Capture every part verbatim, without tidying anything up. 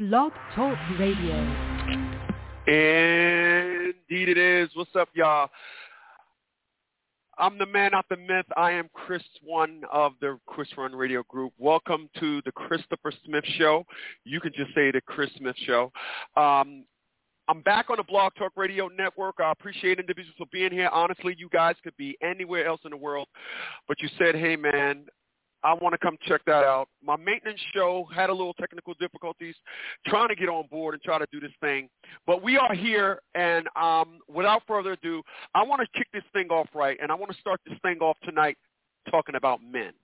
Blog Talk Radio. Indeed it is. What's up, y'all? I'm the man, not the myth. I am Chris One of the Chris Run Radio Group. Welcome to the Christopher Smith Show. You can just say the Chris Smith Show. Um, I'm back on the Blog Talk Radio Network. I appreciate individuals for being here. Honestly, you guys could be anywhere else in the world, but you said, hey, man, I want to come check that out. My maintenance show had a little technical difficulties trying to get on board and try to do this thing. But we are here, and um, without further ado, I want to kick this thing off right, and I want to start this thing off tonight talking about men.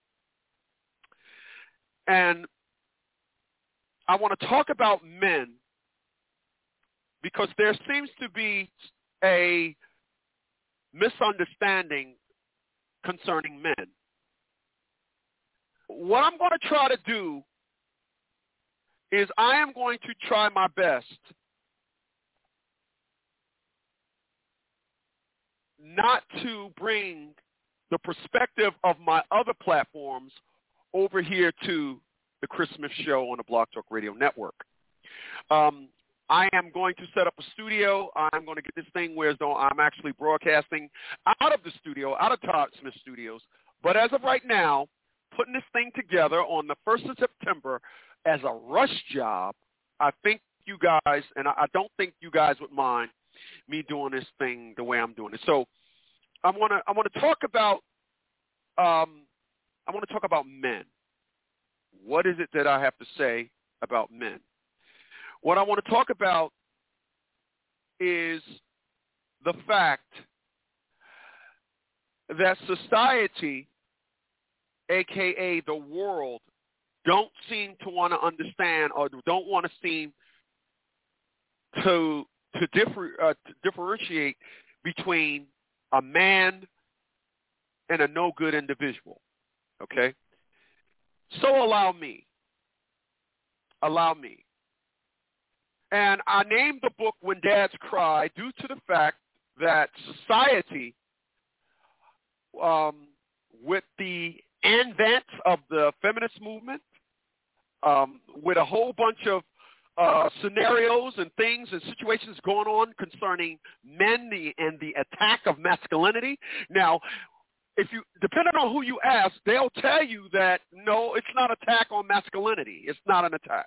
And I want to talk about men because there seems to be a misunderstanding concerning men. What I'm going to try to do is I am going to try my best not to bring the perspective of my other platforms over here to the Chris Smith Show on the Blog Talk Radio Network. Um, I am going to set up a studio. I'm going to get this thing where though I'm actually broadcasting out of the studio, out of Todd Smith Studios. But as of right now, putting this thing together on the first of September as a rush job, I think you guys, and I don't think you guys would mind me doing this thing the way I'm doing it. So I want to I want to talk about um, I want to talk about men. What is it that I have to say about men? What I want to talk about is the fact that society, A K A the world, don't seem to want to understand or don't want to seem to to, differ, uh, to differentiate between a man and a no-good individual, okay? So allow me. Allow me. And I named the book When Dads Cry due to the fact that society, um, with the advance of the feminist movement, um, with a whole bunch of uh, scenarios and things and situations going on concerning men the, and the attack of masculinity. Now, if you, depending on who you ask, they'll tell you that, no, it's not an attack on masculinity. It's not an attack.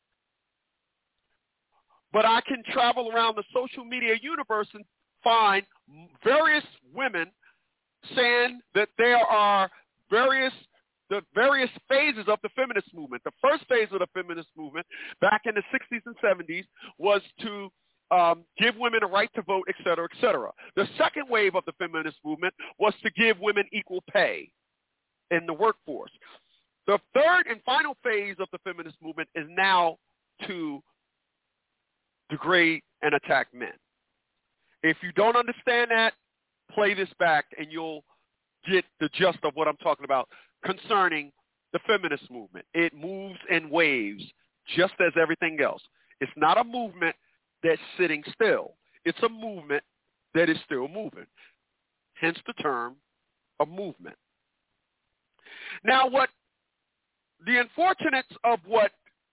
But I can travel around the social media universe and find various women saying that there are various the various phases of the feminist movement. The first phase of the feminist movement back in the sixties and seventies was to um, give women a right to vote, et cetera, et cetera. The second wave of the feminist movement was to give women equal pay in the workforce. The third and final phase of the feminist movement is now to degrade and attack men. If you don't understand that, play this back and you'll get the gist of what I'm talking about concerning the feminist movement. It moves in waves just as everything else. It's not a movement that's sitting still. It's a movement that is still moving. Hence the term a movement. Now, what the unfortunates of what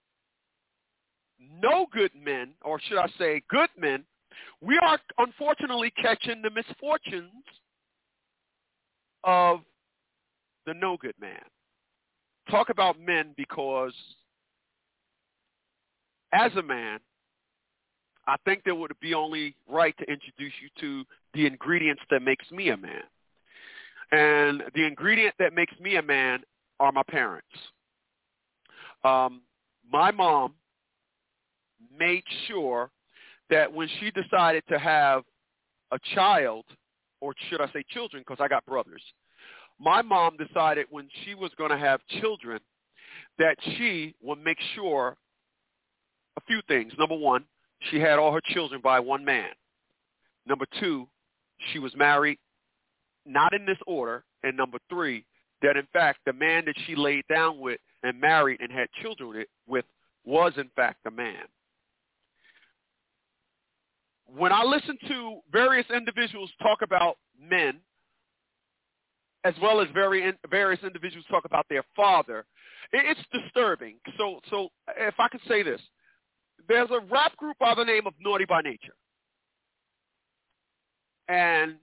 no good men, or should I say good men, we are unfortunately catching the misfortunes of the no good man. Talk about men because as a man, I think that would be only right to introduce you to the ingredients that makes me a man. And the ingredient that makes me a man are my parents. Um, my mom made sure that when she decided to have a child, or should I say children, because I got brothers, my mom decided when she was going to have children that she would make sure a few things. Number one, she had all her children by one man. Number two, she was married, not in this order. And number three, that in fact the man that she laid down with and married and had children with was in fact a man. When I listen to various individuals talk about men, as well as very in, various individuals talk about their father, it, it's disturbing. So, so if I could say this, there's a rap group by the name of Naughty by Nature. And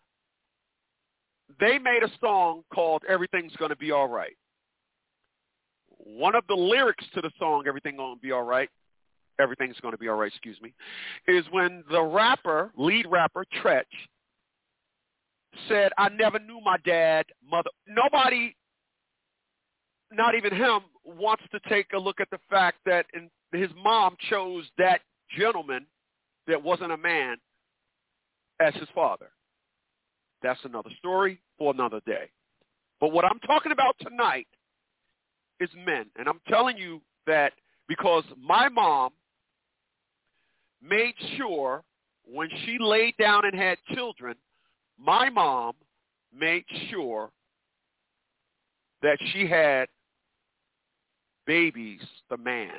they made a song called Everything's Gonna Be All Right. One of the lyrics to the song, Everything's Gonna Be All Right, Everything's Gonna Be All Right, excuse me, is when the rapper, lead rapper, Tretch, said, I never knew my dad, mother. Nobody, not even him, wants to take a look at the fact that in, his mom chose that gentleman that wasn't a man as his father. That's another story for another day. But what I'm talking about tonight is men. And I'm telling you that because my mom made sure when she laid down and had children, my mom made sure that she had babies, the man.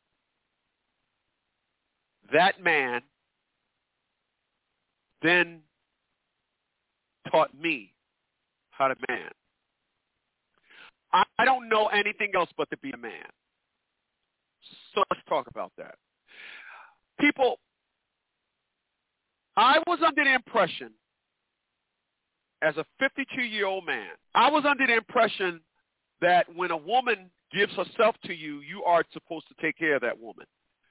That man then taught me how to man. I, I don't know anything else but to be a man. So let's talk about that. People, I was under the impression, as a fifty-two-year-old man, I was under the impression that when a woman gives herself to you, you are supposed to take care of that woman.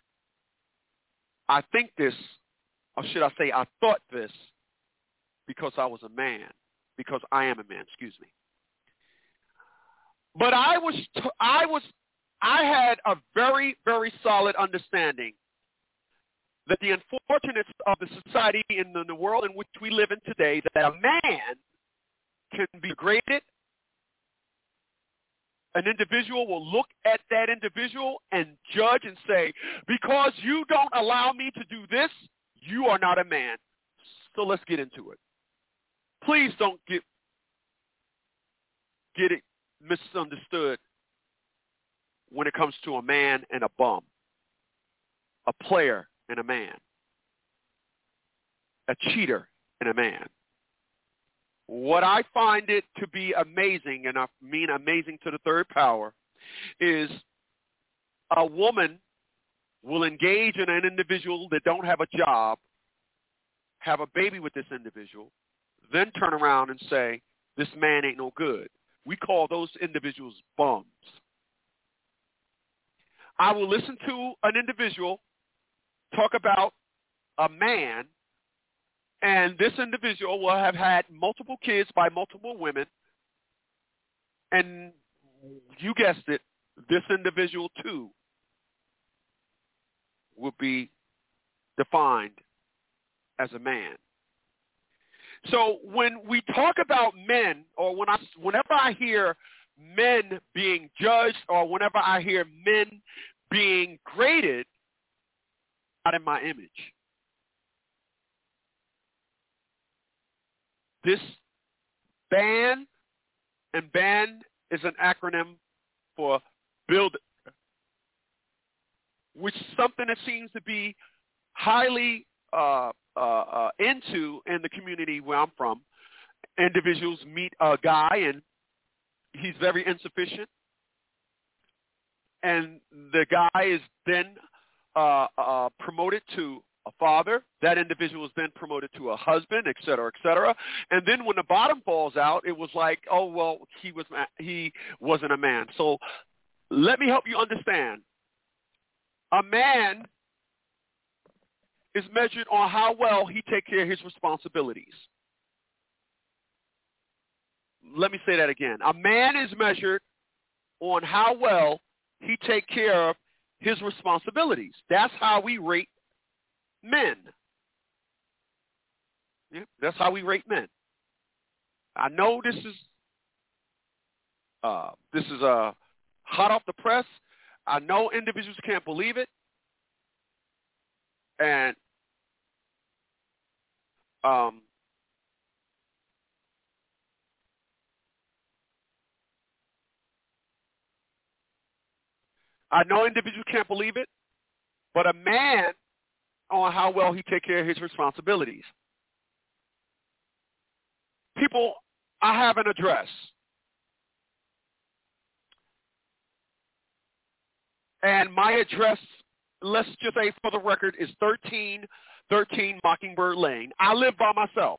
I think this, or should I say I thought this, because I was a man, because I am a man, excuse me. But I was, I was, I had a very, very solid understanding that the unfortunates of the society in the, in the world in which we live in today, that a man can be degraded. An individual will look at that individual and judge and say, because you don't allow me to do this, you are not a man. So let's get into it. Please don't get, get it misunderstood when it comes to a man and a bum, a player and a man, a cheater and a man. What I find it to be amazing, and I mean amazing to the third power, is a woman will engage in an individual that don't have a job, have a baby with this individual, then turn around and say, this man ain't no good. We call those individuals bums. I will listen to an individual talk about a man, and this individual will have had multiple kids by multiple women, and you guessed it, this individual too will be defined as a man. So when we talk about men, or when I, whenever I hear men being judged, or whenever I hear men being graded, not in my image. This BAN, and BAN is an acronym for build, which is something that seems to be highly uh, uh, uh, into in the community where I'm from. Individuals meet a guy and he's very insufficient, and the guy is then uh, uh, promoted to a father. That individual is then promoted to a husband, et cetera, et cetera. And then when the bottom falls out, it was like, oh, well, he was he wasn't a man. So let me help you understand. A man is measured on how well he takes care of his responsibilities. Let me say that again. A man is measured on how well he takes care of his responsibilities. That's how we rate men. Yeah, that's how we rate men. I know this is uh, this is uh, hot off the press. I know individuals can't believe it, and um, I know individuals can't believe it, but a man on how well he takes care of his responsibilities. People, I have an address. And my address let's just say for the record, is thirteen thirteen Mockingbird Lane. I live by myself.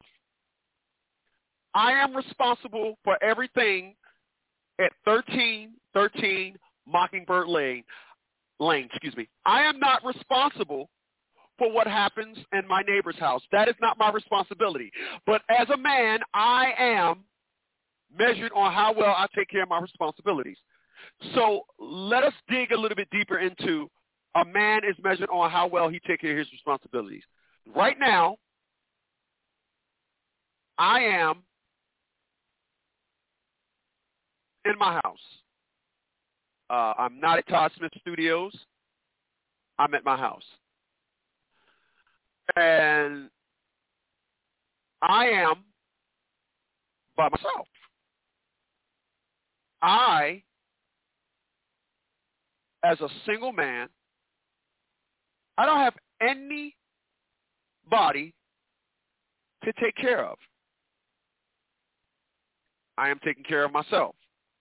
I am responsible for everything at thirteen thirteen Mockingbird Lane. Lane, excuse me. I am not responsible for what happens in my neighbor's house. That is not my responsibility. But as a man, I am measured on how well I take care of my responsibilities. So let us dig a little bit deeper into a man is measured on how well he takes care of his responsibilities. Right now, I am in my house. Uh, I'm not at Todd Smith Studios. I'm at my house. And I am by myself. I, as a single man, I don't have anybody to take care of. I am taking care of myself.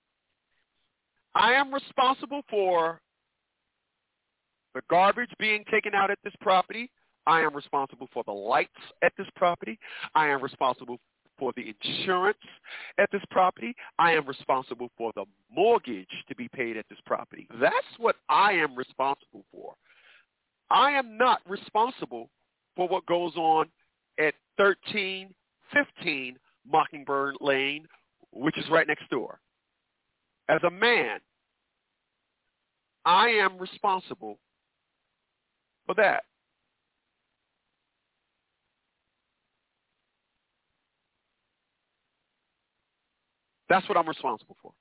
I am responsible for the garbage being taken out at this property. I am responsible for the lights at this property. I am responsible for the insurance at this property. I am responsible for the mortgage to be paid at this property. That's what I am responsible for. I am not responsible for what goes on at thirteen fifteen Mockingbird Lane, which is right next door. As a man, I am responsible for that. That's what I'm responsible for.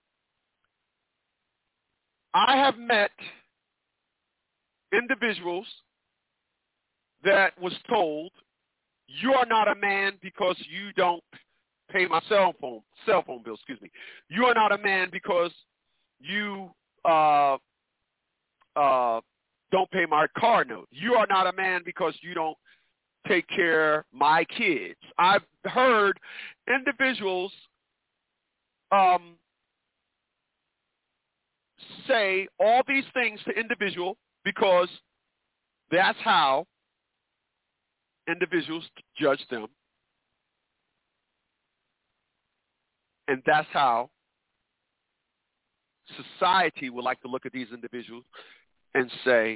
I have met individuals that was told, you are not a man because you don't pay my cell phone cell phone bill, excuse me. You are not a man because you uh, uh, don't pay my car note. You are not a man because you don't take care of my kids. I've heard individuals um, say all these things to individual because that's how individuals judge them. And that's how society would like to look at these individuals and say,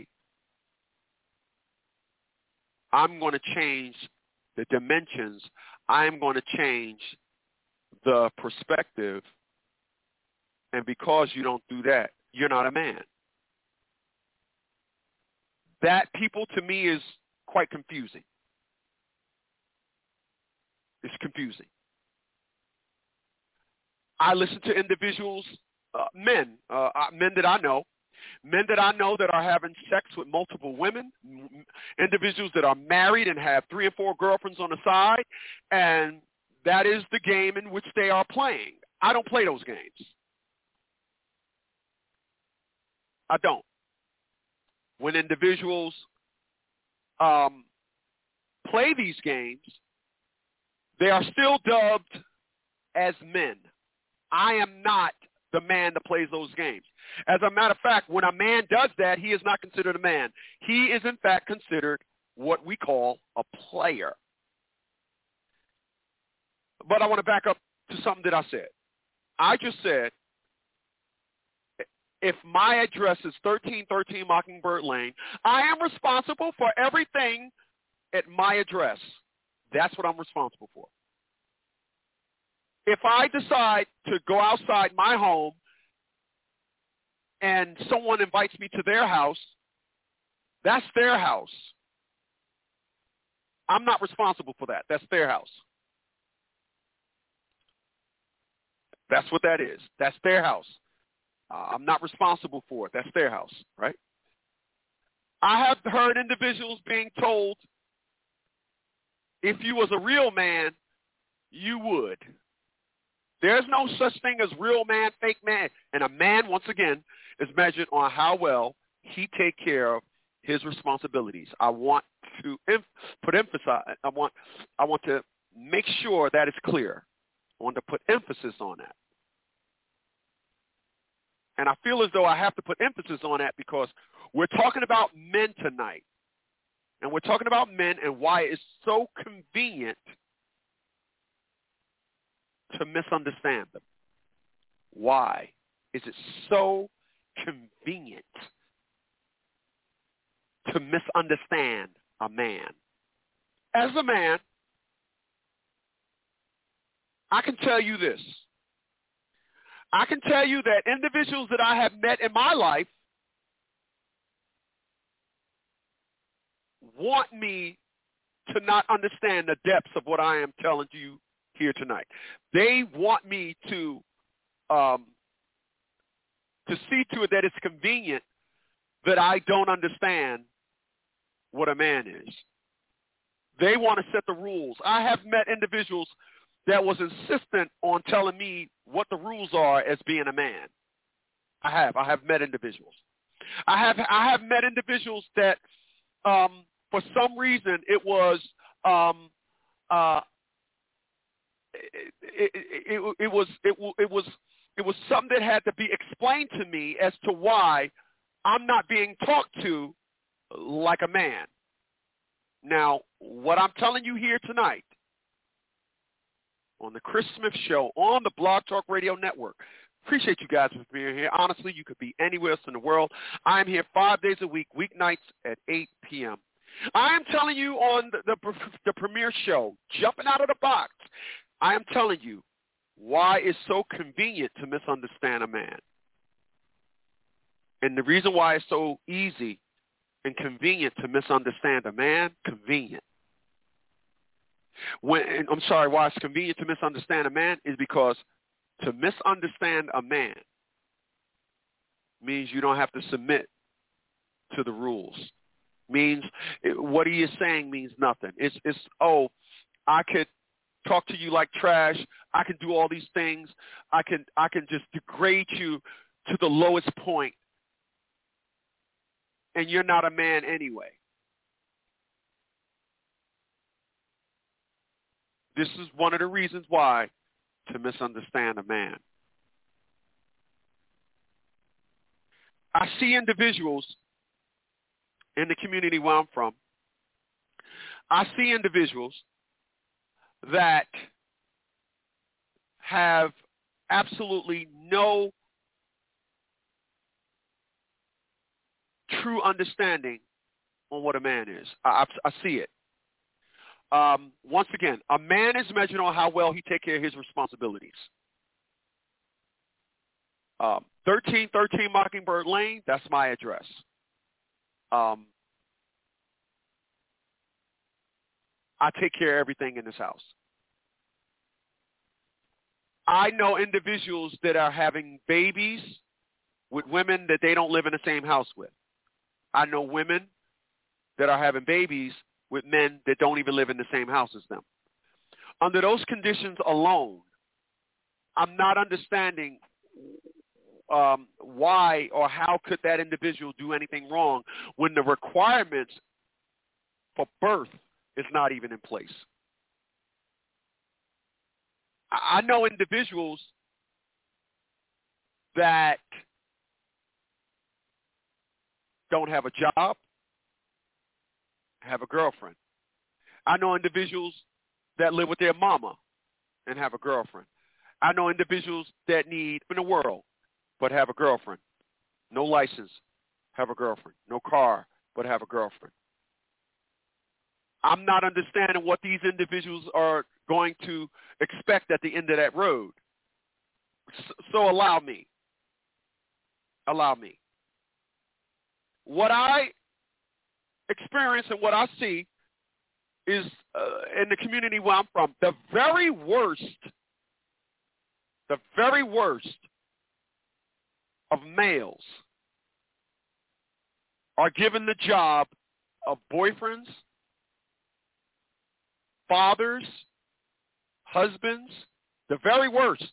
I'm going to change the dimensions. I'm going to change the perspective. And because you don't do that, you're not a man. That, people, to me, is quite confusing. It's confusing. I listen to individuals, uh, men, uh, men that I know, men that I know that are having sex with multiple women, individuals that are married and have three and four girlfriends on the side, and that is the game in which they are playing. I don't play those games. I don't. When individuals um, play these games, they are still dubbed as men. I am not the man that plays those games. As a matter of fact, when a man does that, he is not considered a man. He is, in fact, considered what we call a player. But I want to back up to something that I said. I just said, if my address is thirteen thirteen Mockingbird Lane, I am responsible for everything at my address. That's what I'm responsible for. If I decide to go outside my home and someone invites me to their house, that's their house. I'm not responsible for that. That's their house. That's what that is. That's their house. Uh, I'm not responsible for it. That's their house, right? I have heard individuals being told, if you was a real man, you would. There's no such thing as real man, fake man. And a man, once again, is measured on how well he take care of his responsibilities. I want to em- put emphasis. I want, I want to make sure that is clear. I want to put emphasis on that. And I feel as though I have to put emphasis on that because we're talking about men tonight. And we're talking about men and why it's so convenient to misunderstand them. Why is it so convenient to misunderstand a man? As a man, I can tell you this. I can tell you that individuals that I have met in my life want me to not understand the depths of what I am telling you here tonight. They want me to um, to see to it that it's convenient that I don't understand what a man is. They want to set the rules. I have met individuals that was insistent on telling me what the rules are as being a man. I have. I have met individuals. I have I have met individuals that um, for some reason it was um, uh, it, it, it, it was it, it was it was something that had to be explained to me as to why I'm not being talked to like a man. Now, what I'm telling you here tonight on the Chris Smith Show on the Blog Talk Radio Network. Appreciate you guys for being here. Honestly, you could be anywhere else in the world. I'm here five days a week, weeknights at eight p.m. I am telling you on the, the, the premiere show, jumping out of the box, I am telling you why it's so convenient to misunderstand a man. And the reason why it's so easy and convenient to misunderstand a man, convenient. When, I'm sorry, why it's convenient to misunderstand a man is because to misunderstand a man means you don't have to submit to the rules. Means it, what he is saying means nothing. It's, it's, oh, I could talk to you like trash. I can do all these things. I can, I can just degrade you to the lowest point, and you're not a man anyway. This is one of the reasons why to misunderstand a man. I see individuals in the community where I'm from. I see individuals that have absolutely no true understanding on what a man is. I, I, I see it. Um, once again, a man is measured on how well he takes care of his responsibilities. Um, thirteen thirteen Mockingbird Lane, that's my address. Um, I take care of everything in this house. I know individuals that are having babies with women that they don't live in the same house with. I know women that are having babies with men that don't even live in the same house as them. Under those conditions alone, I'm not understanding um, why or how could that individual do anything wrong when the requirements for birth is not even in place. I know individuals that don't have a job, have a girlfriend. I know individuals that live with their mama and have a girlfriend. I know individuals that need in the world but have a girlfriend. No license, have a girlfriend. No car, but have a girlfriend. I'm not understanding what these individuals are going to expect at the end of that road. So allow me. Allow me. What I experience and what I see is uh, in the community where I'm from, the very worst, the very worst of males are given the job of boyfriends, fathers, husbands, the very worst.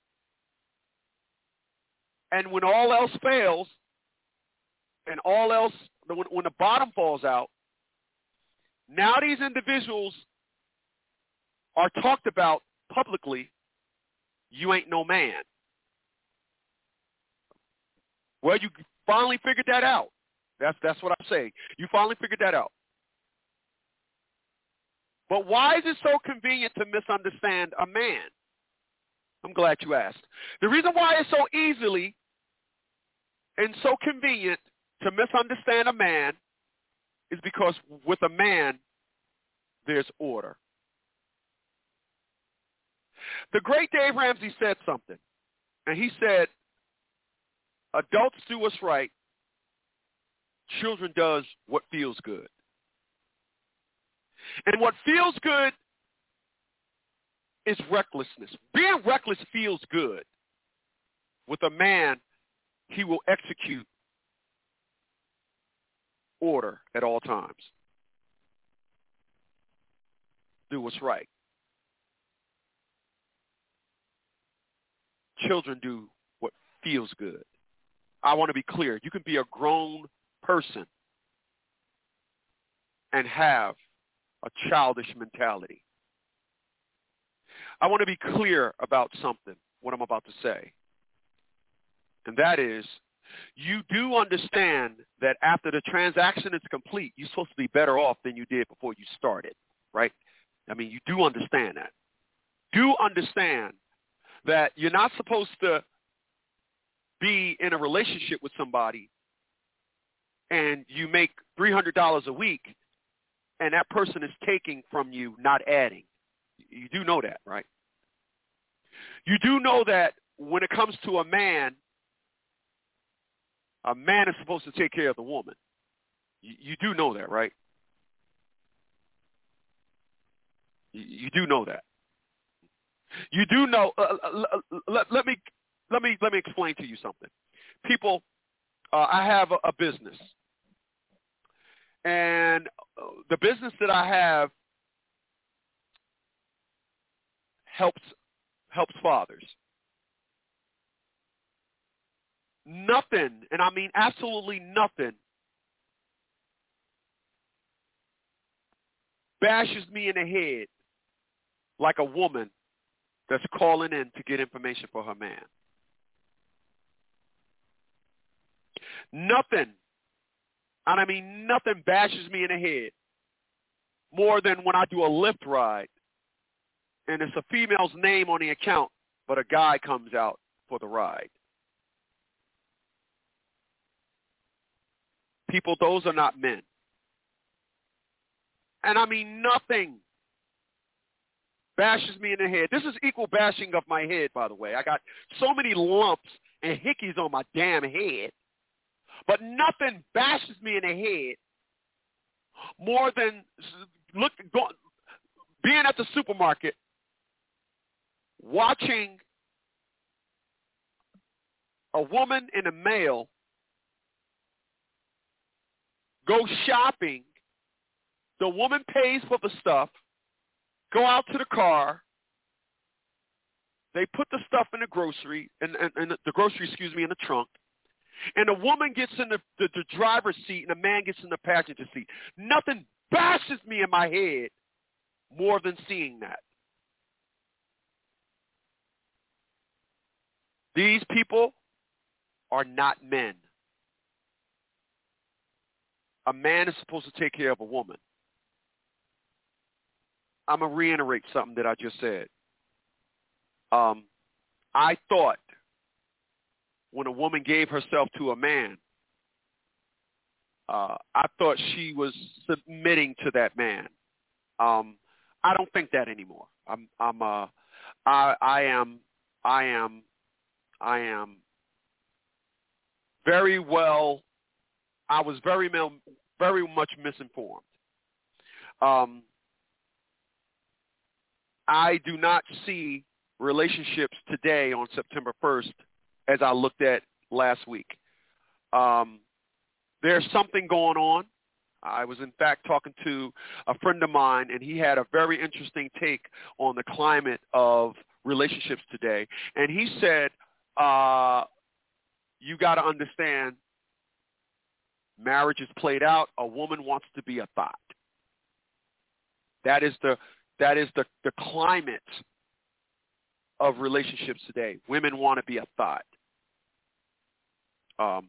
And when all else fails, and all else, when, when the bottom falls out, now these individuals are talked about publicly, you ain't no man. Well, you finally figured that out. That's that's what I'm saying. You finally figured that out. But why is it so convenient to misunderstand a man? I'm glad you asked. The reason why it's so easily and so convenient to misunderstand a man is because with a man, there's order. The great Dave Ramsey said something, and he said, adults do what's right, children does what feels good. And what feels good is recklessness. Being reckless feels good. With a man, he will execute order at all times. Do what's right. Children do what feels good. I want to be clear. You can be a grown person and have a childish mentality. I want to be clear about something, what I'm about to say. And that is, you do understand that after the transaction is complete, you're supposed to be better off than you did before you started, right? I mean, you do understand that. Do understand that you're not supposed to be in a relationship with somebody and you make three hundred dollars a week and that person is taking from you, not adding. You do know that, right? You do know that when it comes to a man, a man is supposed to take care of the woman. You, you do know that, right? You, you do know that. You do know. Uh, let, let me let me let me explain to you something. People, uh, I have a, a business, and the business that I have helps helps fathers. Nothing, and I mean absolutely nothing, bashes me in the head like a woman that's calling in to get information for her man. Nothing, and I mean nothing bashes me in the head more than when I do a Lyft ride and it's a female's name on the account, but a guy comes out for the ride. People, those are not men. And I mean nothing bashes me in the head. This is equal bashing of my head, by the way. I got so many lumps and hickeys on my damn head, but nothing bashes me in the head more than look go, being at the supermarket, watching a woman and a male go shopping. The woman pays for the stuff, go out to the car, they put the stuff in the grocery, and in, in, in the grocery, excuse me, in the trunk, and the woman gets in the, the, the driver's seat and the man gets in the passenger seat. Nothing bashes me in my head more than seeing that. These people are not men. A man is supposed to take care of a woman. I'm going to reiterate something that I just said. Um, I thought when a woman gave herself to a man, uh, I thought she was submitting to that man. Um, I don't think that anymore. I'm, I'm, uh, I, I am, I am, I am very well. I was very, very much misinformed. Um, I do not see relationships today on September first as I looked at last week. Um, there's something going on. I was, in fact, talking to a friend of mine, and he had a very interesting take on the climate of relationships today. And he said, uh, you got to understand, marriage is played out. A woman wants to be a thought. That is the that is the, the climate of relationships today. Women want to be a thought. Um,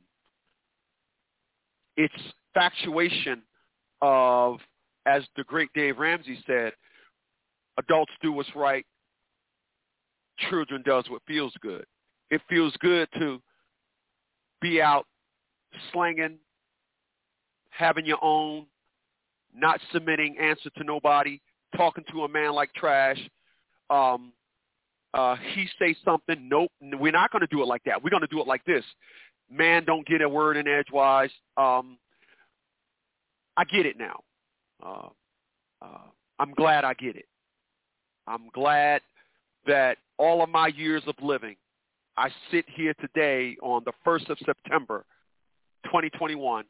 it's factuation of, as the great Dave Ramsey said, adults do what's right, children does what feels good. It feels good to be out slanging, having your own, not submitting answer to nobody, talking to a man like trash. Um, uh, he say something, nope, we're not going to do it like that. We're going to do it like this. Man don't get a word in edgewise. Um, I get it now. Uh, uh, I'm glad I get it. I'm glad that all of my years of living, I sit here today on the first of September, twenty twenty-one,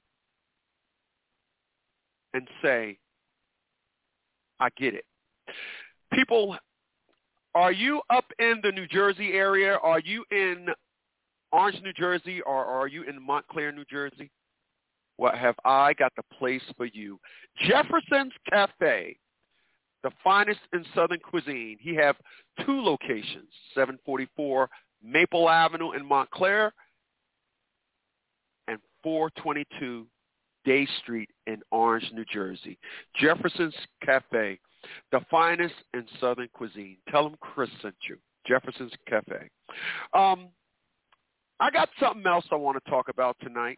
and say, I get it. People, are you up in the New Jersey area? Are you in Orange, New Jersey, or are you in Montclair, New Jersey? Well, have I got the place for you. Jefferson's Cafe, the finest in Southern cuisine. He have two locations, seven forty-four Maple Avenue in Montclair and four twenty-two Day Street in Orange, New Jersey. Jefferson's Cafe, the finest in Southern cuisine. Tell them Chris sent you. Jefferson's Cafe. Um, I got something else I want to talk about tonight.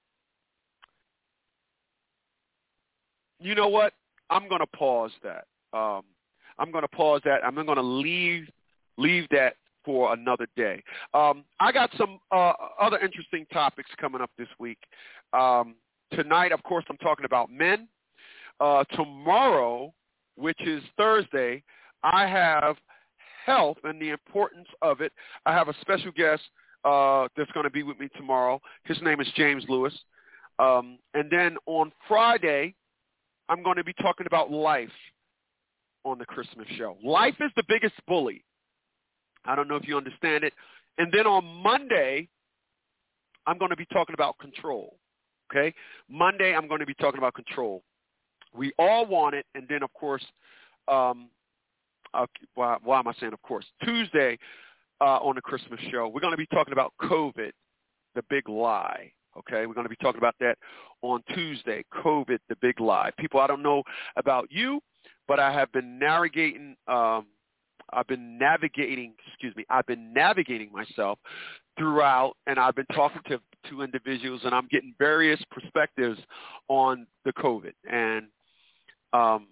You know what? I'm going to pause that. Um, I'm going to pause that. I'm going to leave leave that for another day. Um, I got some uh, other interesting topics coming up this week. Um, tonight, of course, I'm talking about men. Uh, tomorrow, which is Thursday, I have health and the importance of it. I have a special guest uh, that's going to be with me tomorrow. His name is James Lewis. Um, and then on Friday, I'm going to be talking about life on the Chris Smith Show. Life is the biggest bully. I don't know if you understand it. And then on Monday, I'm going to be talking about control. Okay? Monday, I'm going to be talking about control. We all want it. And then, of course, um, uh, why, why am I saying of course? Tuesday uh, on the Chris Smith Show, we're going to be talking about COVID, the big lie. Okay, we're going to be talking about that on Tuesday, COVID, the big lie. People, I don't know about you, but I have been navigating, um, I've been navigating, excuse me, I've been navigating myself throughout, and I've been talking to, to individuals, and I'm getting various perspectives on the COVID. And um,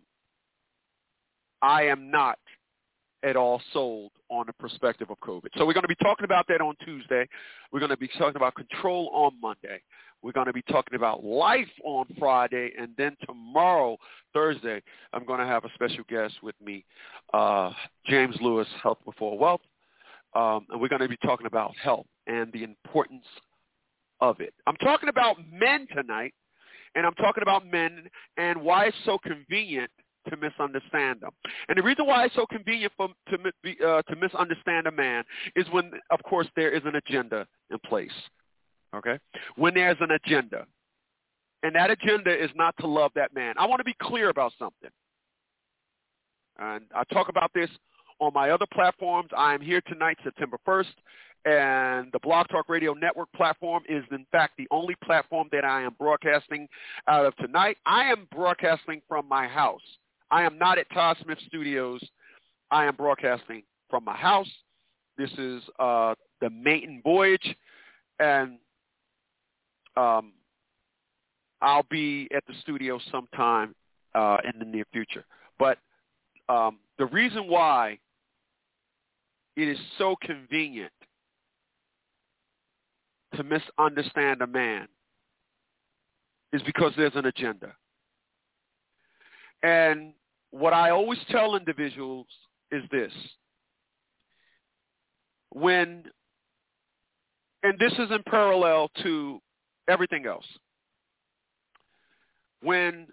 I am not at all sold on the perspective of COVID. So we're going to be talking about that on Tuesday. We're going to be talking about control on Monday. We're going to be talking about life on Friday. And then tomorrow, Thursday, I'm going to have a special guest with me, uh, James Lewis, Health Before Wealth. Um, and we're going to be talking about health and the importance of it. I'm talking about men tonight, and I'm talking about men and why it's so convenient to misunderstand them. And the reason why it's so convenient for to uh, to misunderstand a man is when, of course, there is an agenda in place. Okay? When there's an agenda. And that agenda is not to love that man. I want to be clear about something. And I talk about this on my other platforms. I am here tonight, September first, and the Blog Talk Radio Network platform is, in fact, the only platform that I am broadcasting out of tonight. I am broadcasting from my house. I am not at Todd Smith Studios. I am broadcasting from my house. This is uh, the maiden voyage, and um, I'll be at the studio sometime uh, in the near future. But um, the reason why it is so convenient to misunderstand a man is because there's an agenda. And what I always tell individuals is this. When, and this is in parallel to everything else, when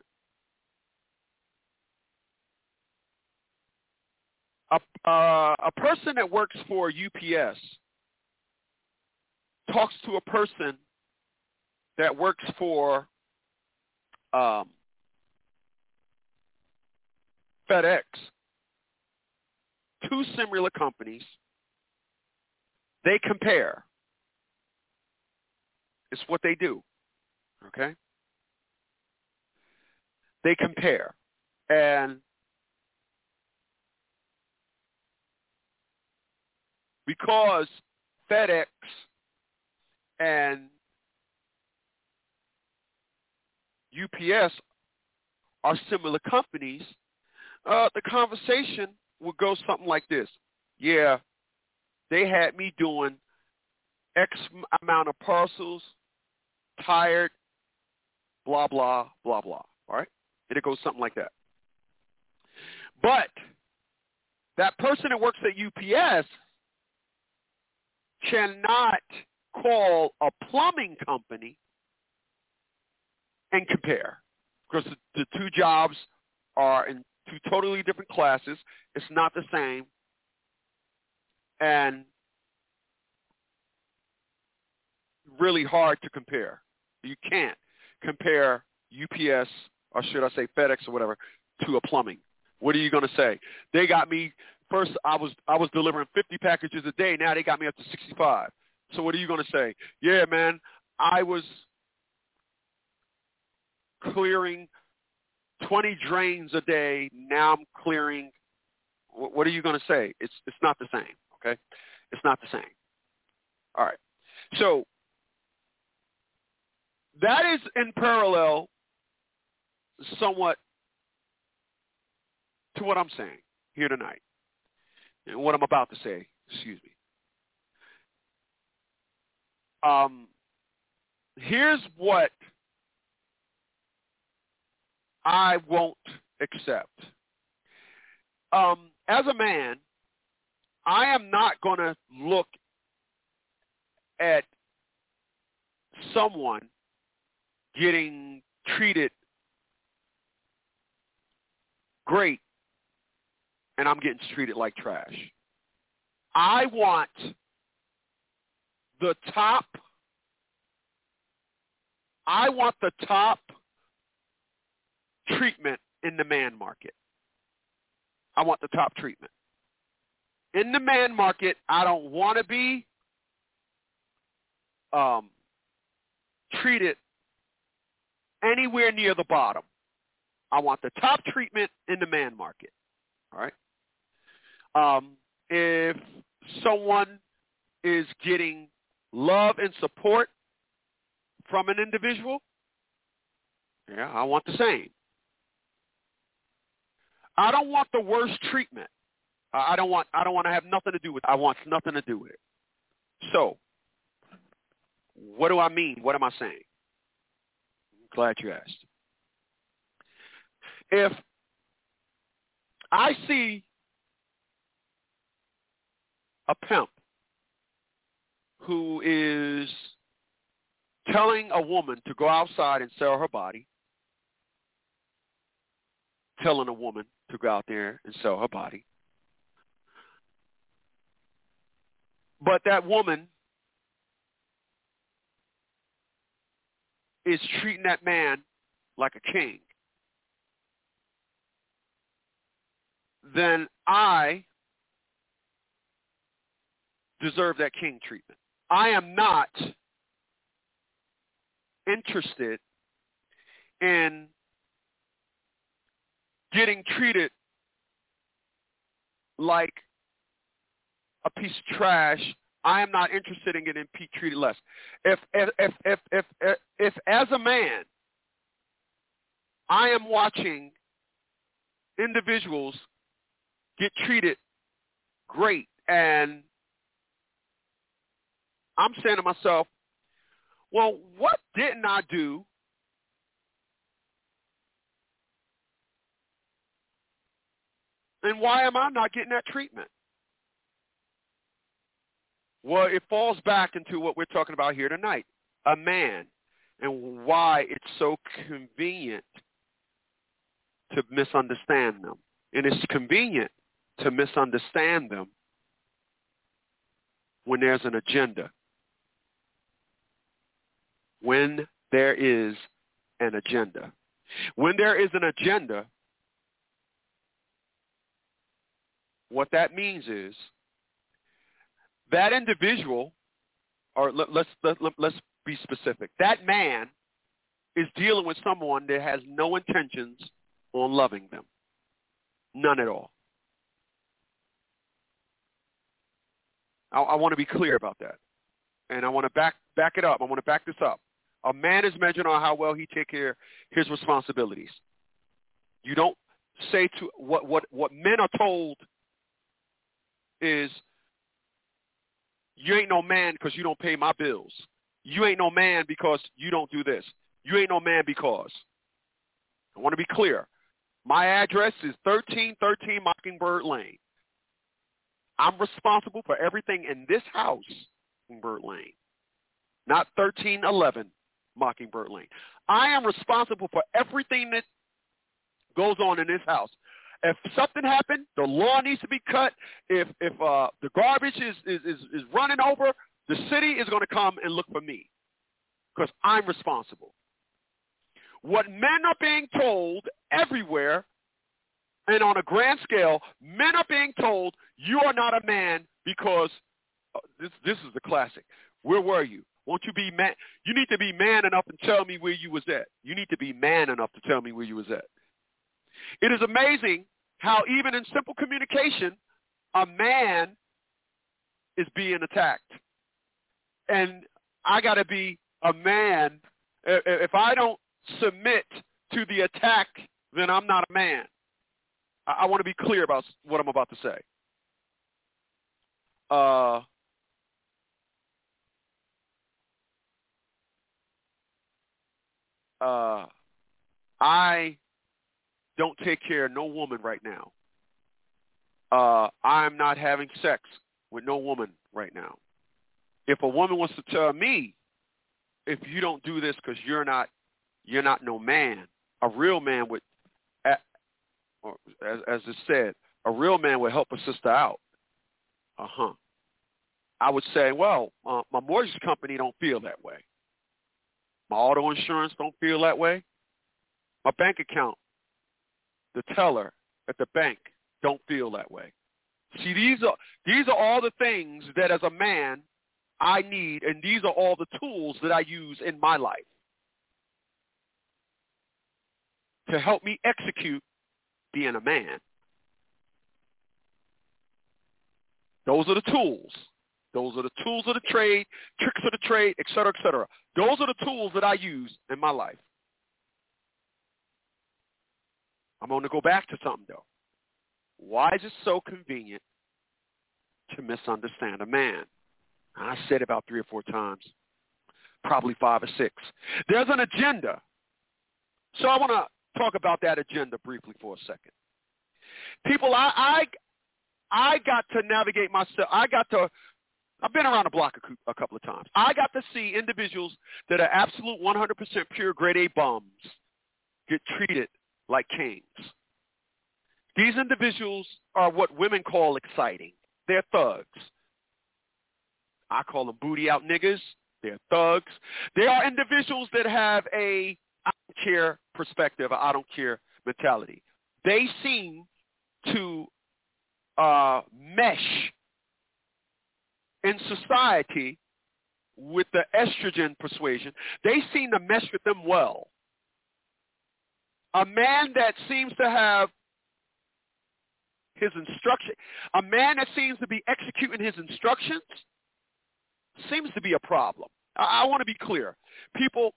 a, uh, a person that works for U P S talks to a person that works for um, FedEx, two similar companies, they compare. It's what they do, okay? They compare. And because FedEx and U P S are similar companies, uh, the conversation would go something like this. Yeah, they had me doing X amount of parcels, tired, blah, blah, blah, blah. All right? And it goes something like that. But that person that works at U P S cannot call a plumbing company and compare, because the, the two jobs are in two totally different classes. It's not the same. And really hard to compare. You can't compare U P S, or should I say FedEx or whatever, to a plumbing. What are you going to say? They got me, first I was I was delivering fifty packages a day. Now they got me up to sixty-five. So what are you going to say? Yeah, man, I was clearing twenty drains a day. Now I'm clearing. What are you going to say? It's it's not the same, okay? It's not the same. All right. So that is in parallel somewhat to what I'm saying here tonight and what I'm about to say, excuse me. Um, here's what I won't accept. Um, as a man, I am not going to look at someone getting treated great and I'm getting treated like trash. I want the top, I want the top treatment in the man market. I want the top treatment. In the man market, I don't want to be um, treated anywhere near the bottom. I want the top treatment in the man market. All right. Um, if someone is getting love and support from an individual, yeah, I want the same. I don't want the worst treatment. I don't want. I don't want to have nothing to do with it. I want nothing to do with it. So, what do I mean? What am I saying? Glad you asked. If I see a pimp who is telling a woman to go outside and sell her body, telling a woman to go out there and sell her body, but that woman is treating that man like a king, then I deserve that king treatment. I am not interested in getting treated like a piece of trash. I am not interested in getting treated less. If if if if if if, if as a man I am watching individuals get treated great, and I'm saying to myself, well, what didn't I do and why am I not getting that treatment? Well, it falls back into what we're talking about here tonight, a man, and why it's so convenient to misunderstand them. And it's convenient to misunderstand them when there's an agenda. When there is an agenda. When there is an agenda, what that means is that individual, or let, let's let, let's be specific. That man is dealing with someone that has no intentions on loving them. None at all. I, I want to be clear about that. And I want to back back it up. I want to back this up. A man is measured on how well he takes care of his responsibilities. You don't say to what what what men are told is, you ain't no man because you don't pay my bills. You ain't no man because you don't do this. You ain't no man because. I want to be clear. My address is thirteen thirteen Mockingbird Lane. I'm responsible for everything in this house, Mockingbird Lane, not thirteen eleven Mockingbird Lane. I am responsible for everything that goes on in this house. If something happened, the lawn needs to be cut. If if uh, the garbage is, is, is, is running over, the city is going to come and look for me because I'm responsible. What men are being told everywhere and on a grand scale, men are being told you are not a man because uh, this this is the classic. Where were you? Won't you be man? You need to be man enough to tell me where you was at. You need to be man enough to tell me where you was at. It is amazing how even in simple communication, a man is being attacked. And I got to be a man. If I don't submit to the attack, then I'm not a man. I, I want to be clear about what I'm about to say. Uh, uh, I don't take care of no woman right now. Uh, I'm not having sex with no woman right now. If a woman wants to tell me, if you don't do this because you're not, you're not no man, a real man would, or as, as it said, a real man would help a sister out. Uh-huh. I would say, well, uh, my mortgage company don't feel that way. My auto insurance don't feel that way. My bank account, the teller at the bank, don't feel that way. See, these are these are all the things that as a man I need, and these are all the tools that I use in my life to help me execute being a man. Those are the tools. Those are the tools of the trade, tricks of the trade, et cetera, et cetera. Those are the tools that I use in my life. I'm going to go back to something, though. Why is it so convenient to misunderstand a man? I said it about three or four times, probably five or six. There's an agenda. So I want to talk about that agenda briefly for a second. People, I, I, I got to navigate myself. I got to, I've been around the block a, a couple of times. I got to see individuals that are absolute one hundred percent pure grade A bums get treated like kings. These individuals are what women call exciting. They're thugs. I call them booty out niggas. They're thugs. They are individuals that have a I don't care perspective, I don't care mentality. They seem to uh, mesh in society with the estrogen persuasion. They seem to mesh with them well. A man that seems to have his instruction, a man that seems to be executing his instructions seems to be a problem. I, I want to be clear. People,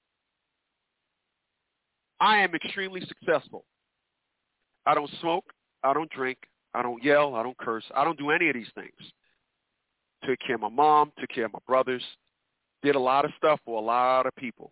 I am extremely successful. I don't smoke. I don't drink. I don't yell. I don't curse. I don't do any of these things. Took care of my mom, took care of my brothers, did a lot of stuff for a lot of people.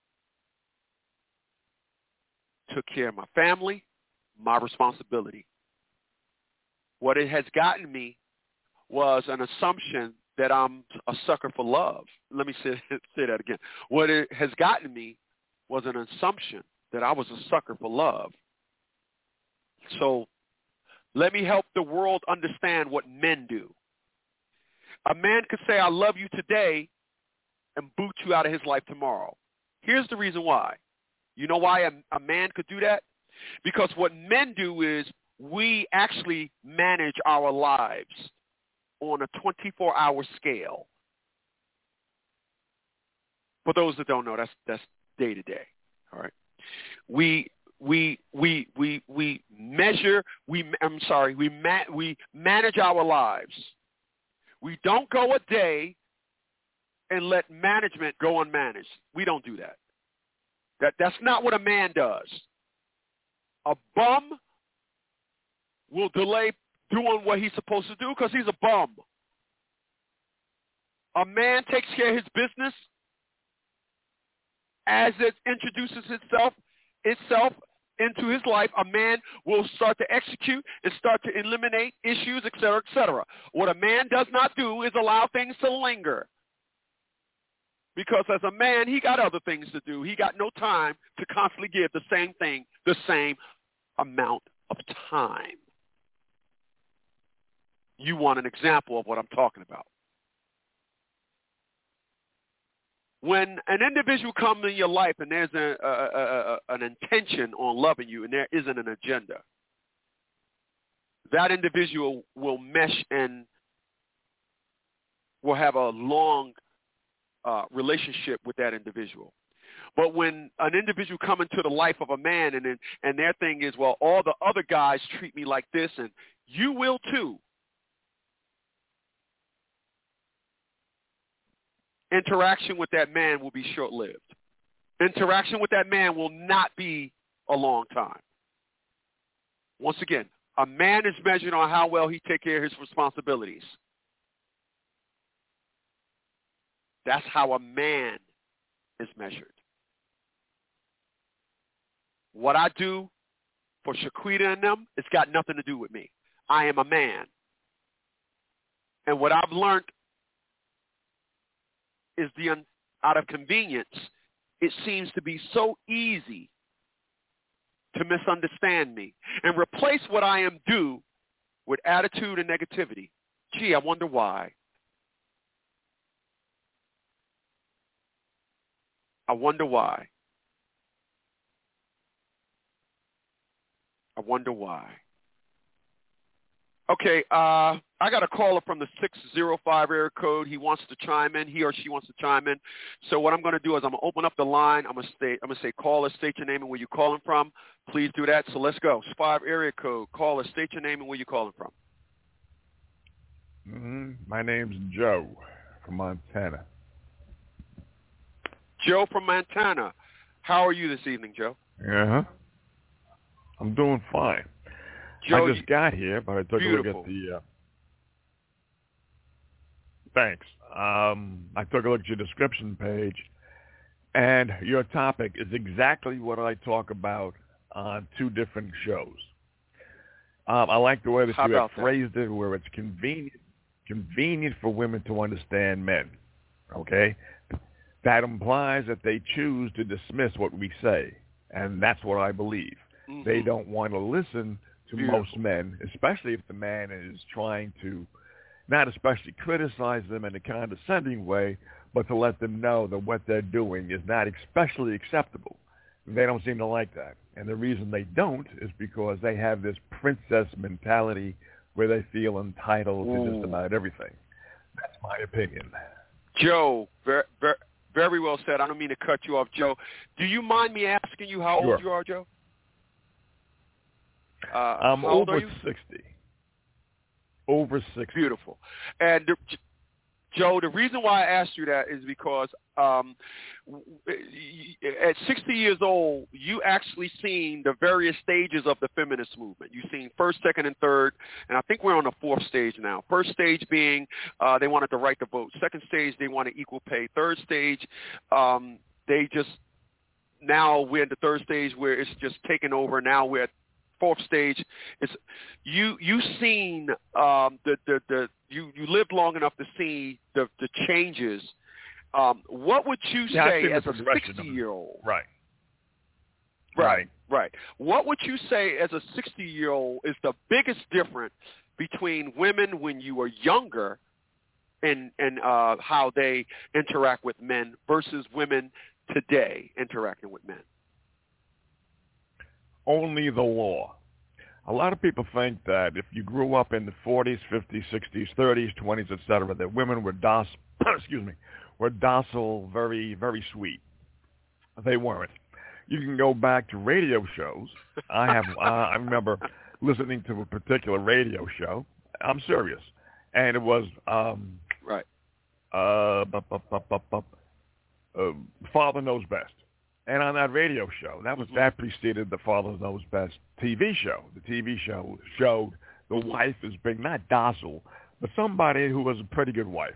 Took care of my family, my responsibility. What it has gotten me was an assumption that I'm a sucker for love. Let me say, say that again. What it has gotten me was an assumption that I was a sucker for love. So let me help the world understand what men do. A man could say, I love you today, and boot you out of his life tomorrow. Here's the reason why. You know why a, a man could do that? Because what men do is we actually manage our lives on a twenty-four hour scale. For those that don't know, that's that's day to day. All right. We we we we we measure. We I'm sorry. We ma- we manage our lives. We don't go a day and let management go unmanaged. We don't do that. That that's not what a man does. A bum will delay doing what he's supposed to do because he's a bum. A man takes care of his business as it introduces itself itself into his life. A man will start to execute and start to eliminate issues, et cetera, et cetera. What a man does not do is allow things to linger. Because as a man, he got other things to do. He got no time to constantly give the same thing, the same amount of time. You want an example of what I'm talking about. When an individual comes in your life and there's a, a, a, a, an intention on loving you and there isn't an agenda, that individual will mesh and will have a long uh, relationship with that individual. But when an individual comes into the life of a man and and their thing is, well, all the other guys treat me like this and you will too. Interaction with that man will be short-lived. Interaction with that man will not be a long time. Once again, a man is measured on how well he takes care of his responsibilities. That's how a man is measured. What I do for Shaquita and them, it's got nothing to do with me. I am a man. And what I've learned is the un- out of convenience, it seems to be so easy to misunderstand me and replace what I am due with attitude and negativity. Gee, I wonder why. I wonder why. I wonder why. Okay, uh, I got a caller from the six zero five area code. He wants to chime in. He or she wants to chime in. So what I'm going to do is I'm going to open up the line. I'm going to state, I'm going to say, caller, state your name and where you're calling from. Please do that. So let's go. five area code. Caller, state your name and where you're calling from. Mm-hmm. My name's Joe from Montana. Joe from Montana. How are you this evening, Joe? Uh-huh. I'm doing fine. Joe, I just got here, but I took beautiful. a look at the... Uh, thanks. Um, I took a look at your description page, and your topic is exactly what I talk about on two different shows. Um, I like the way that How you have about phrased that? it, where it's convenient, convenient for women to understand men. Okay? That implies that they choose to dismiss what we say, and that's what I believe. Mm-hmm. They don't want to listen to Beautiful. most men, especially if the man is trying to not especially criticize them in a condescending way, but to let them know that what they're doing is not especially acceptable. They don't seem to like that. And the reason they don't is because they have this princess mentality where they feel entitled Ooh. to just about everything. That's my opinion. Joe, very, very, very well said. I don't mean to cut you off, Joe. Do you mind me asking you how sure. old you are, Joe? Uh, I'm how old over are you? sixty. Over sixty. Beautiful. And the, Joe, the reason why I asked you that is because um, at sixty years old, you actually seen the various stages of the feminist movement. You've seen first, second, and third, and I think we're on the fourth stage now. First stage being uh, they wanted the right to vote. Second stage, they wanted equal pay. Third stage, um, they just, now we're at the third stage where it's just taken over. Now we're at fourth stage. Is you you seen um, the, the the you you lived long enough to see the the changes. Um, what would you yeah, say as a sixty year old? Right. Right. Right. Right. What would you say as a sixty year old is the biggest difference between women when you were younger and and uh, how they interact with men versus women today interacting with men? Only the law. A lot of people think that if you grew up in the forties, fifties, sixties, thirties, twenties, et cetera, that women were docile, excuse me, were docile, very, very sweet. They weren't. You can go back to radio shows. I have. uh, I remember listening to a particular radio show. I'm serious, and it was um, right. Uh, bu- bu- bu- bu- bu- uh, Father Knows Best, and on that radio show, that was mm-hmm. that preceded the Father Knows Best T V show. The T V show showed the mm-hmm. wife as being not docile, but somebody who was a pretty good wife.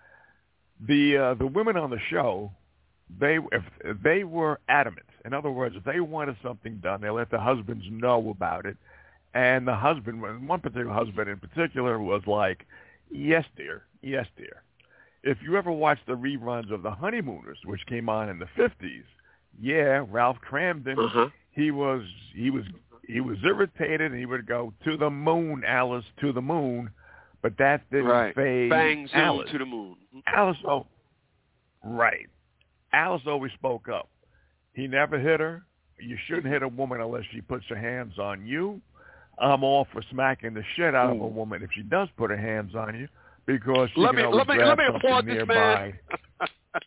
The uh, the women on the show, they if, if they were adamant. In other words, if they wanted something done, they let the husbands know about it. And the husband, one particular husband in particular, was like, yes, dear, yes, dear. If you ever watched the reruns of The Honeymooners, which came on in the fifties, yeah, Ralph Cramden, uh-huh. he was he was he was irritated, and he would go, to the moon, Alice, to the moon. But that didn't right. phase Bang, zoom Alice. to the moon. Alice, oh, right. Alice always spoke up. He never hit her. You shouldn't hit a woman unless she puts her hands on you. I'm all for smacking the shit out Ooh. of a woman if she does put her hands on you, because she let can me, always let me, grab let me something applaud nearby. This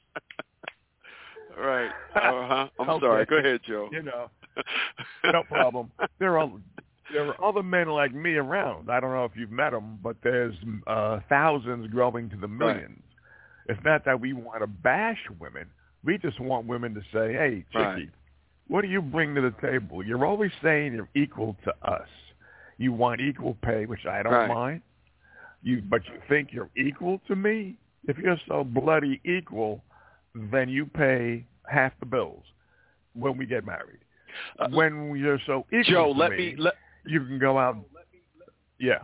man. Right. Uh-huh. I'm okay. sorry. Go ahead, Joe. You know, no problem. There are there are other men like me around. I don't know if you've met them, but there's uh, thousands growing to the millions. Right. It's not that we want to bash women. We just want women to say, hey, Chickie, right. what do you bring to the table? You're always saying you're equal to us. You want equal pay, which I don't right. mind. You, but you think you're equal to me? If you're so bloody equal, then you pay half the bills when we get married. Uh, when you're so equal Joe, to let me, me, let, you can go out. Yeah.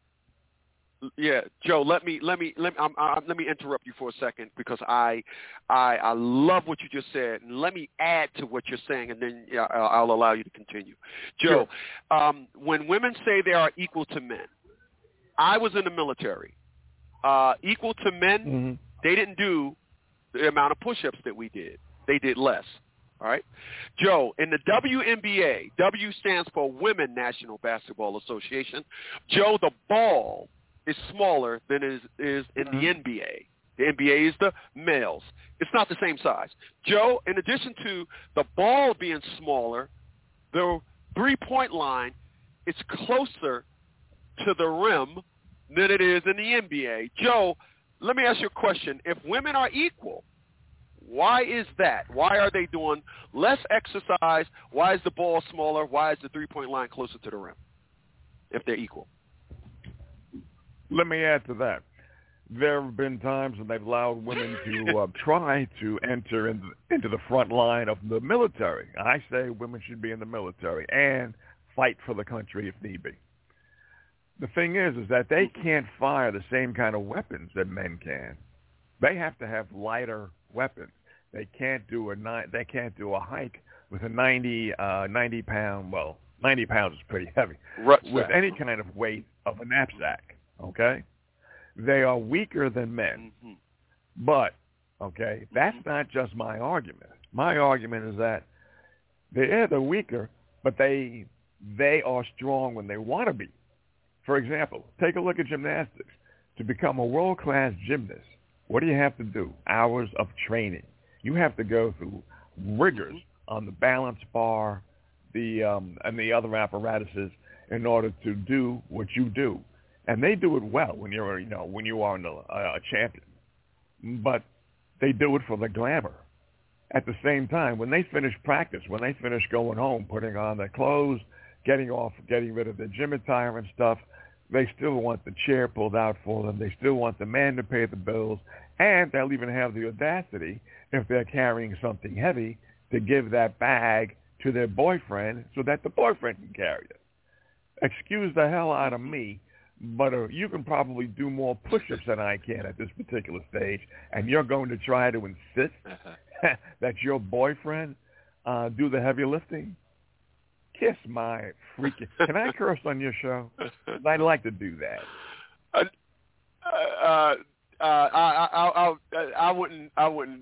Yeah, Joe. Let me let me let me, um, uh, let me interrupt you for a second, because I, I I love what you just said, and let me add to what you're saying, and then yeah, I'll, I'll allow you to continue. Joe, sure. um, when women say they are equal to men, I was in the military. Uh, equal to men, mm-hmm. they didn't do the amount of push-ups that we did. They did less. All right, Joe. In the W N B A, W stands for Women National Basketball Association. Joe, the ball is smaller than it is, is in mm-hmm. the N B A. The N B A is the males. It's not the same size. Joe, in addition to the ball being smaller, the three-point line is closer to the rim than it is in the N B A. Joe, let me ask you a question. If women are equal, why is that? Why are they doing less exercise? Why is the ball smaller? Why is the three-point line closer to the rim if they're equal? Let me add to that. There have been times when they've allowed women to uh, try to enter in the, into the front line of the military. I say women should be in the military and fight for the country if need be. The thing is, is that they can't fire the same kind of weapons that men can. They have to have lighter weapons. They can't do a ni- they can't do a hike with a ninety uh, ninety pound. Well, ninety pounds is pretty heavy. Rucksack. With any kind of weight of a knapsack. Okay, they are weaker than men. Mm-hmm. But okay, that's mm-hmm. not just my argument. My argument is that they're the weaker, but they they are strong when they want to be. For example, take a look at gymnastics. To become a world-class gymnast, what do you have to do? Hours of training. You have to go through rigors on the balance bar, the um, and the other apparatuses in order to do what you do, and they do it well when you're you know when you are a champion. But they do it for the glamour. At the same time, when they finish practice, when they finish going home, putting on their clothes, getting off, getting rid of the gym attire and stuff, they still want the chair pulled out for them. They still want the man to pay the bills. And they'll even have the audacity, if they're carrying something heavy, to give that bag to their boyfriend so that the boyfriend can carry it. Excuse the hell out of me, but uh, you can probably do more push-ups than I can at this particular stage, and you're going to try to insist that your boyfriend uh, do the heavy lifting? Kiss my freaking... Can I curse on your show? I'd like to do that. Uh, uh, uh, I, I, I, I wouldn't... I wouldn't...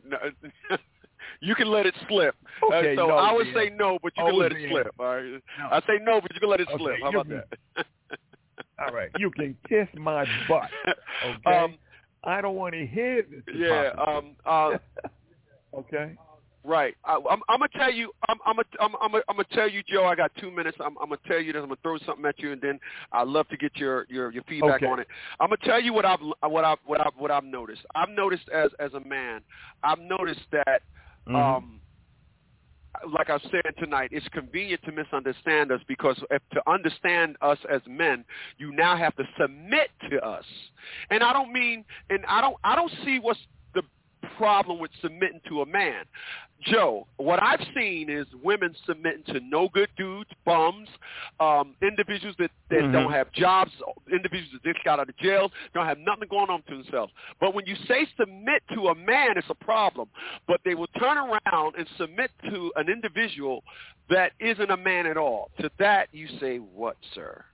You can let it slip. Okay, uh, so no, I would Dan. say no, but you oh, can let it Dan. slip. All right? No. I say no, but you can let it okay, slip. How about can, that? All right. You can kiss my butt. Okay? Um, I don't want to hear this. Yeah. Um. Uh, okay. Right. I, I'm, I'm gonna tell you. I'm. I'm. Gonna, I'm. I'm. Gonna, I'm gonna tell you, Joe. I got two minutes. I'm. I'm gonna tell you this. I'm gonna throw something at you, and then I'd love to get your your, your feedback okay. on it. I'm gonna tell you what I've what I've what I've what I've noticed. I've noticed as as a man. I've noticed that. Mm-hmm. Um. Like I said tonight, it's convenient to misunderstand us because if to understand us as men, you now have to submit to us. And I don't mean, and I don't, I don't see what's the problem with submitting to a man. Joe, what I've seen is women submitting to no good dudes, bums, um, individuals that, that mm-hmm. don't have jobs, individuals that just got out of jail, don't have nothing going on to themselves. But when you say submit to a man, it's a problem. But they will turn around and submit to an individual that isn't a man at all. To that, you say what, sir?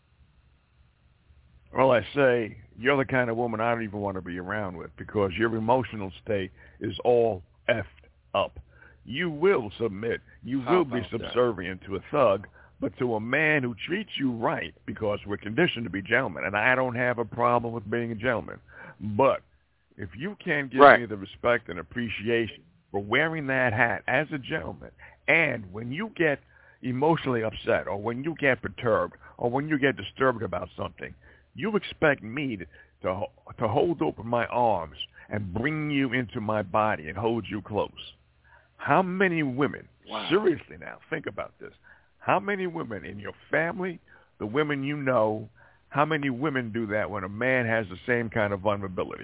Well, I say you're the kind of woman I don't even want to be around with because your emotional state is all effed up. You will submit. You How will be subservient that? to a thug, but to a man who treats you right because we're conditioned to be gentlemen, and I don't have a problem with being a gentleman. But if you can't give right. me the respect and appreciation for wearing that hat as a gentleman, and when you get emotionally upset or when you get perturbed or when you get disturbed about something, you expect me to, to to hold open my arms and bring you into my body and hold you close. How many women, wow. seriously now, think about this. How many women in your family, the women you know, how many women do that when a man has the same kind of vulnerability?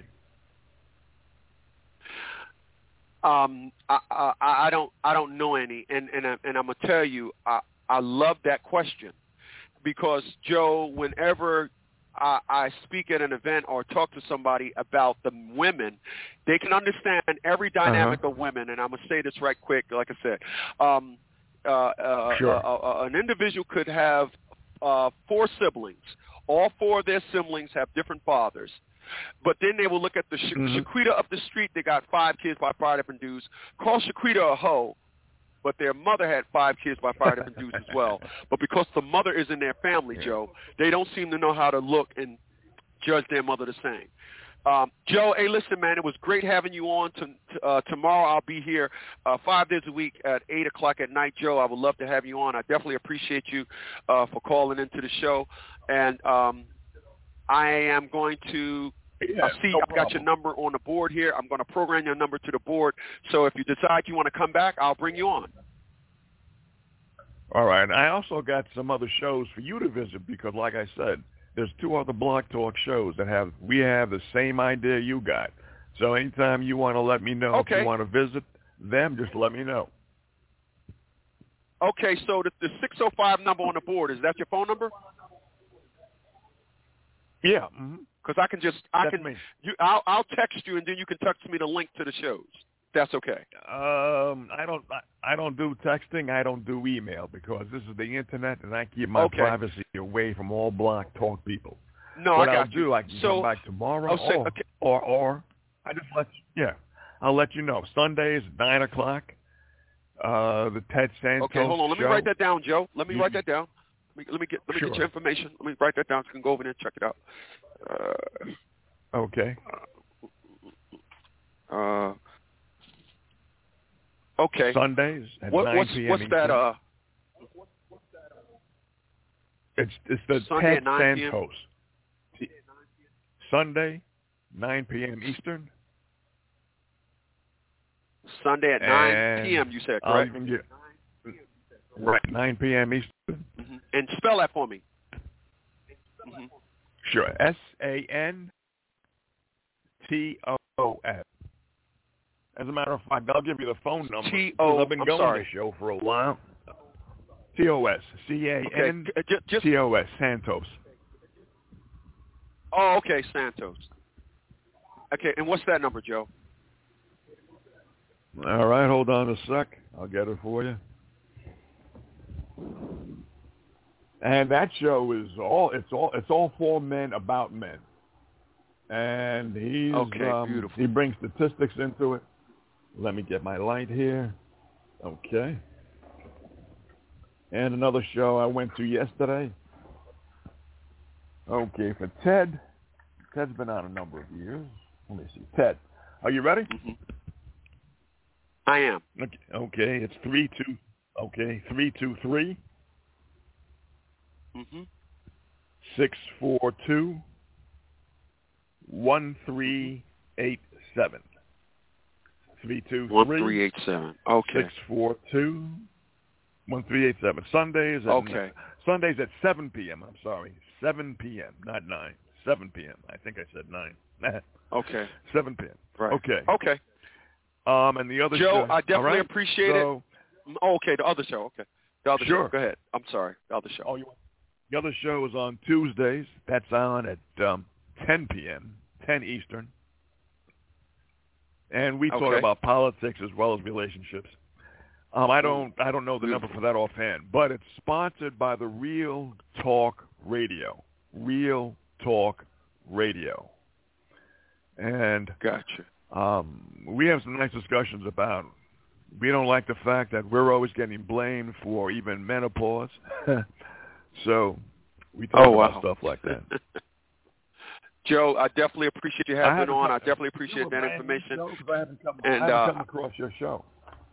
Um, I, I, I don't I don't know any, and and, I, and I'm gonna tell you, I, I love that question because Joe, whenever I, I speak at an event or talk to somebody about the women, they can understand every dynamic uh-huh. of women. And I'm going to say this right quick, like I said. Um, uh, uh, sure. uh, uh, an individual could have uh, four siblings. All four of their siblings have different fathers. But then they will look at the Sha- mm-hmm. Shaquita up the street. They got five kids by five different dudes. Call Shaquita a hoe. But their mother had five kids by five different dudes as well. But because the mother is in their family, yeah. Joe, they don't seem to know how to look and judge their mother the same. Um, Joe, hey, listen, man, it was great having you on. To, to, uh, tomorrow I'll be here uh, five days a week at eight o'clock at night, Joe. I would love to have you on. I definitely appreciate you uh, for calling into the show. And um, I am going to Yeah, I see no I've got your number on the board here. I'm going to program your number to the board. So if you decide you want to come back, I'll bring you on. All right. I also got some other shows for you to visit because, like I said, there's two other Blog Talk shows that have we have the same idea you got. So anytime you want to let me know okay. if you want to visit them, just let me know. Okay. So the, the six oh five number on the board, is that your phone number? Yeah. Mm-hmm. Because I can just, I That's can, me. you, I'll, I'll text you and then you can text me the link to the shows. That's okay. Um, I don't, I, I don't do texting. I don't do email because this is the internet, and I keep my okay. privacy away from all Blog Talk people. No, what I got I'll you. do, I can so, come back tomorrow, I'll say, or, okay. or, or I just let, you, yeah, I'll let you know. Sundays nine o'clock. Uh, the Ted Santos Okay, hold on. Let me show. write that down, Joe. Let me you, write that down. Let me, let me get, let me sure. get your information. Let me write that down so you can go over there and check it out. Uh, okay. Uh, okay. Sundays at what, nine what's, p.m. What's Eastern. that? Uh, it's it's the Sunday Ted at nine p.m. Santos. Sunday, nine p.m. Eastern. Sunday at nine p.m. You said, correct? I'll even get, right, nine p.m. Eastern. Mm-hmm. And spell that for me. Mm-hmm. Sure. S A N T O S. As a matter of fact, I'll give you the phone number. T O. I've been I'm going sorry. this show for a while. T O S. C A N T O S. Santos. Oh, okay, Santos. Okay, and what's that number, Joe? All right, hold on a sec. I'll get it for you. And that show is all it's all it's all for men about men. And he's okay, um, beautiful. he brings statistics into it. Let me get my light here. Okay. And another show I went to yesterday. Okay, for Ted. Ted's been on a number of years. let me see. Ted, are you ready? Mm-hmm. I am. Okay, okay. It's three two. Okay, three two three. Mm-hmm. Six four two. One three eight seven. Three two three. One three eight seven. Okay. Six four two. One three eight seven. Sundays. At Okay. Sundays at seven p.m. I'm sorry, seven p.m. Not nine. Seven p.m. I think I said nine. Okay. Seven p.m. Right. Okay. Okay. Um, and the other Joe, show, I definitely right? appreciate so, it. Oh, okay, the other show. Okay. The other sure. show. Go ahead. I'm sorry. The other show. Oh, you want the other show is on Tuesdays. That's on at um, ten p.m., ten Eastern. And we Okay. talk about politics as well as relationships. Um, I don't I don't know the number for that offhand, but it's sponsored by the Real Talk Radio. Real Talk Radio. And Gotcha. um, we have some nice discussions about, we don't like the fact that we're always getting blamed for even menopause. So we talk oh, wow. about stuff like that. Joe, I definitely appreciate you having I on. Come, I definitely appreciate that information. Show, I haven't come, and I haven't uh, come across your show.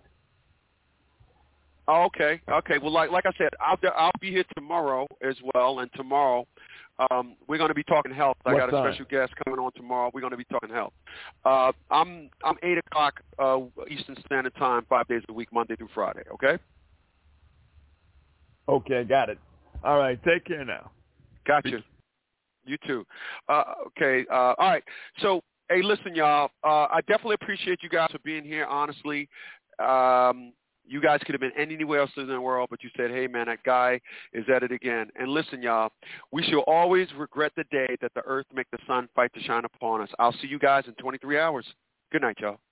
Oh, okay, okay. Well, like like I said, I'll I'll be here tomorrow as well, and tomorrow um, we're going to be talking health. I What got a time? special guest coming on tomorrow. We're going to be talking health. Uh, I'm I'm eight o'clock uh, Eastern Standard Time, five days a week, Monday through Friday. Okay. Okay, got it. All right, take care now. Got you. You too. Uh, okay. Uh, all right. So, hey, listen, y'all. Uh, I definitely appreciate you guys for being here. Honestly. Um, You guys could have been anywhere else in the world, but you said, hey, man, that guy is at it again. And listen, y'all, we shall always regret the day that the earth make the sun fight to shine upon us. I'll see you guys in twenty-three hours. Good night, y'all.